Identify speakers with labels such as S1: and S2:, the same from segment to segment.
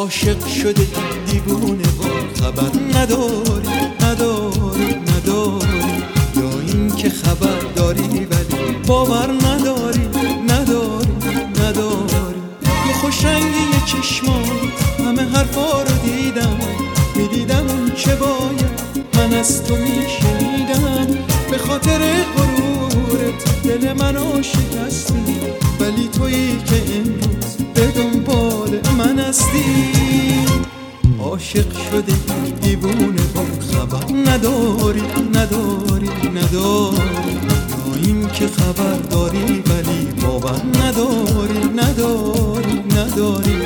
S1: عاشق شده دیوونه و خبر نداری نداری نداری، یا این که خبر داری ولی باور نداری نداری نداری. تو خوشرنگی چشمات همه حرفا رو دیدم، میدیدم اون چه باید من از تو میشنیدم. به خاطر غرورت دل منو شکستی، ولی تویی که امروز به دنبال من هستی. عاشق شده دیوونه با خبر نداری نداری نداری، یا این که خبر داری ولی باور نداری نداری نداری.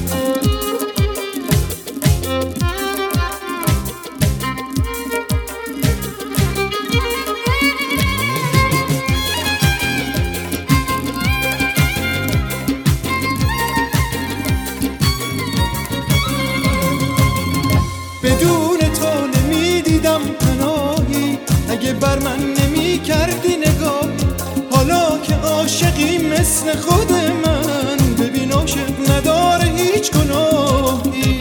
S1: بدون تو نمیدیدم پناهی، اگه بر من نمی کردی نگاه. حالا که عاشقی مثل خود من، ببین عاشق نداره هیچ گناهی.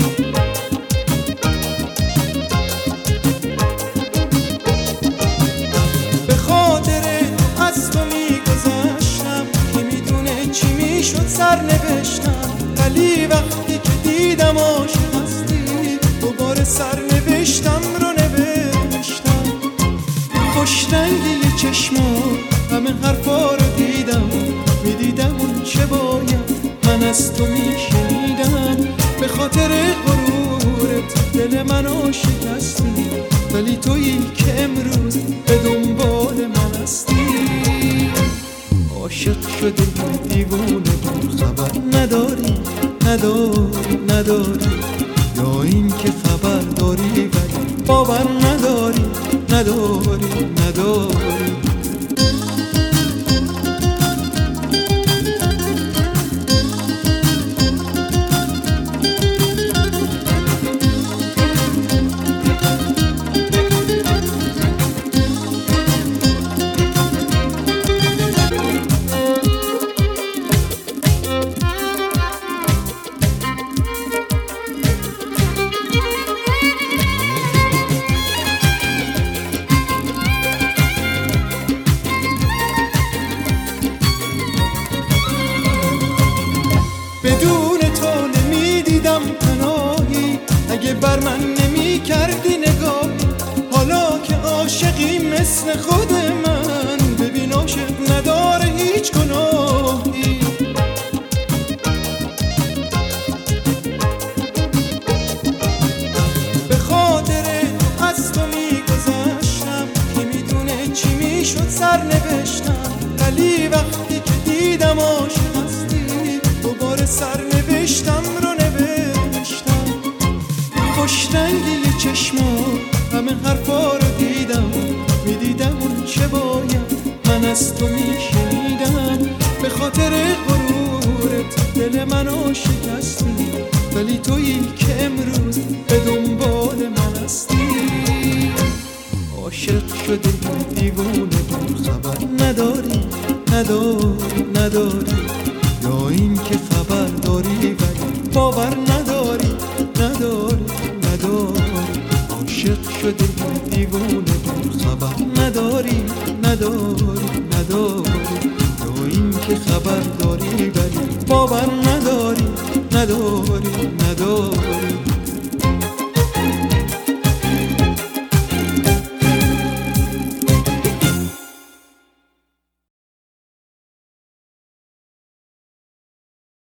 S1: به خاطر از تو میگذشتم که میدونه چی میشد سر نوشتم، ولی وقتی که دیدم عاشق هستی دوباره سر نوشتم رو نوشتم. خوشرنگی چشمات همه حرفا رو دیدم، میدیدم اون چه باید من از تو میشنیدم. به خاطر غرورت دل منو شکستی، ولی تویی که امروز به دنبال من هستی. عاشق شده دیوونه با خبر نداری نداری نداری، یا این که خبر داری ولی باور نداری نداری نداری. بدون تو نمیدیدم پناهی، اگه بر من نمی کردی نگاه. حالا که عاشقی مثل خود من، ببین عاشق نداره هیچ گناهی. به خاطر از تو میگذشتم که میدونه چی میشد سر نوشتم، ولی وقتی که دیدم عاشق هستی دوباره سر نوشتم رو نوشتم. خوشرنگی چشمات همه حرفا رو دیدم، میدیدم اون چه باید من از تو میشنیدم. به خاطر غرورت دل منو شکستی، ولی تویی که امروز به دنبال من هستی. عاشق شده دیوونه با خبر نداری نداری نداری، یا این که خبر داری ولی باور نداری نداری نداری. عاشق شده دیوونه با خبر نداری نداری نداری، یا این که خبر داری ولی باور